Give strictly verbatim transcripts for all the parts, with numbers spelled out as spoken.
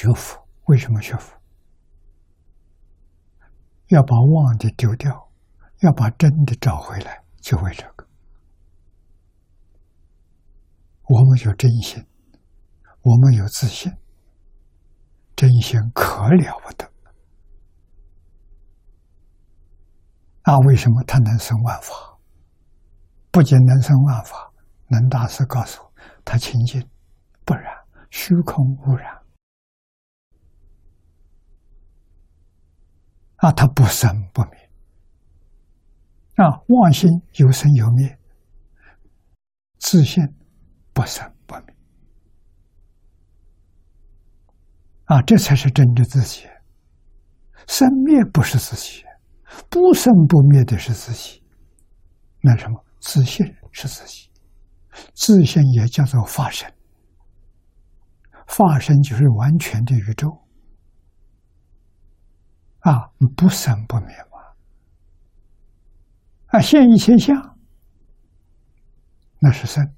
学佛，为什么学佛？要把妄的丢掉，要把真的找回来，就为这个。我们有真心，我们有自信，真心可了不得。那为什么他能生万法？不仅能生万法，能大师告诉我，他清净不染，虚空无染。啊，他不生不灭。啊，妄心有生有灭，自信不生不灭。啊，这才是真的自己。生灭不是自己，不生不灭的是自己。那什么？自信是自己，自信也叫做法身。法身就是完全的宇宙。啊，不生不灭嘛。啊，现一切相，那是生。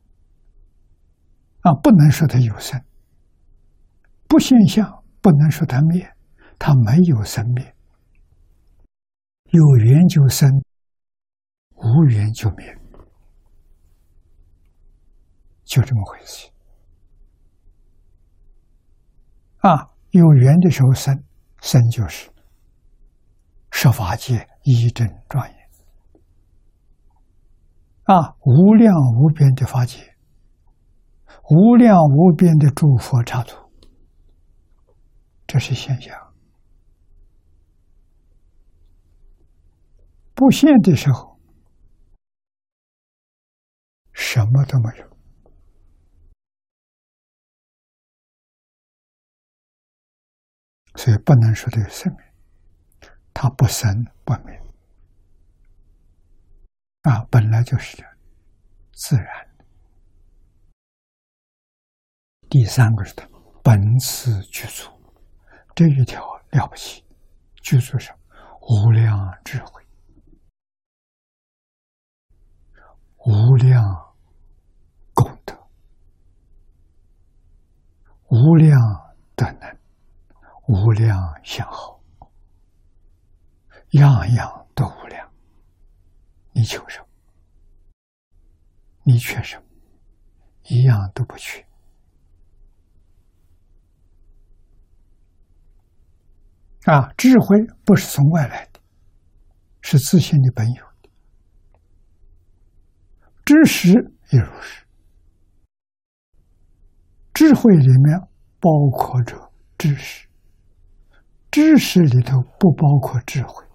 啊，不能说它有生。不现象，不能说它灭，它没有生灭。有缘就生，无缘就灭，就这么回事。啊，有缘的时候生，生就是十法界一真庄严。啊，无量无边的法界，无量无边的诸佛刹土，这是现象。不现的时候，什么都没有。所以不能说这个生命，它不生不灭。啊，本来就是这样，自然的。第三个是它本自具足，这一条了不起，具足什么？无量智慧，无量功德，无量德能，无量相好，样样都无量。你求什么？你缺什么？一样都不缺。啊，智慧不是从外来的，是自信的本有的。知识也如是，智慧里面包括着知识，知识里头不包括智慧。